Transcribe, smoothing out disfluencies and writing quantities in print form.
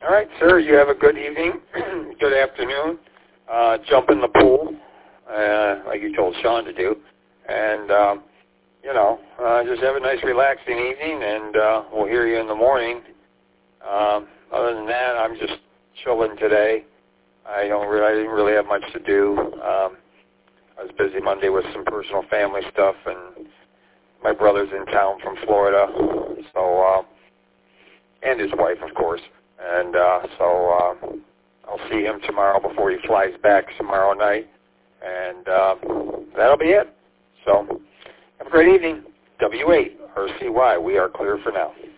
All right, sir, you have a good evening, good afternoon. Jump in the pool, like you told Sean to do. And, just have a nice relaxing evening, and we'll hear you in the morning. Other than that, I'm just chilling today. I didn't really have much to do. I was busy Monday with some personal family stuff, and my brother's in town from Florida, so and his wife, of course. And so I'll see him tomorrow before he flies back tomorrow night, and that'll be it. So have a great evening. W8 RCY, we are clear for now.